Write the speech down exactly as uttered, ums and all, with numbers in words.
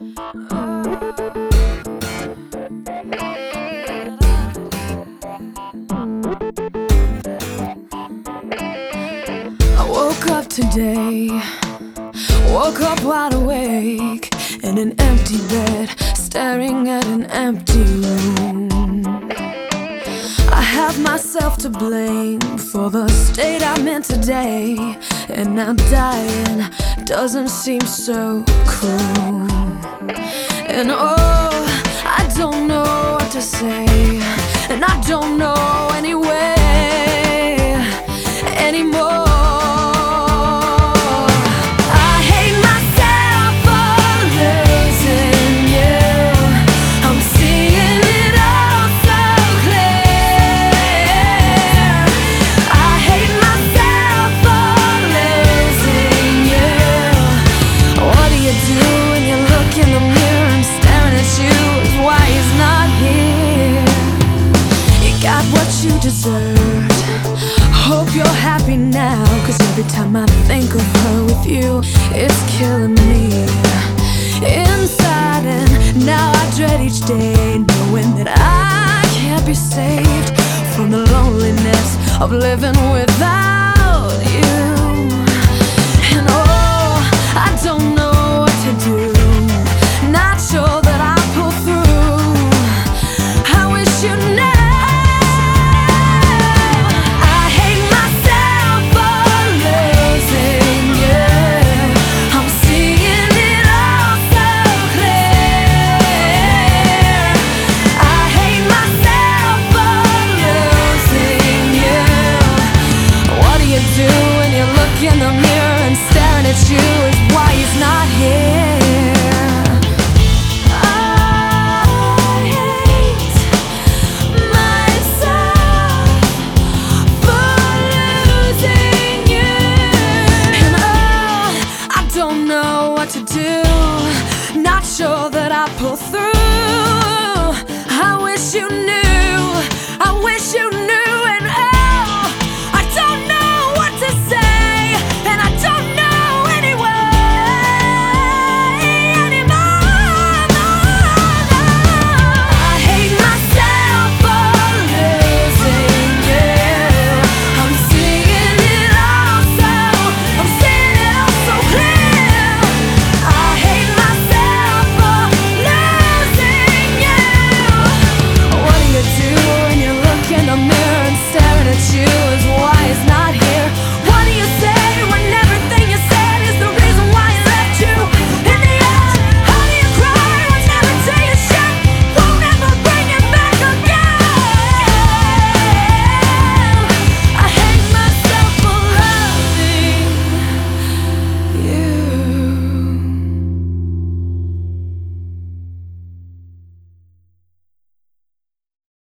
I woke up today, woke up wide awake in an empty bed, staring at an empty room. I have myself to blame for the state I'm in today, and now dying doesn't seem so cool. And oh, I don't know what to say, and I don't know anyway anymore. You deserved. Hope you're happy now, 'cause every time I think of her with you, it's killing me inside. And now I dread each day, knowing that I can't be saved from the loneliness of living without you. And oh, I don't know what to do, not sure that I'll pull through. I wish you knew. In the mirror and staring at you is why he's not here. I hate myself for losing you. And oh, I don't know what to do, not sure that I'll pull through. I wish you knew, I wish you knew.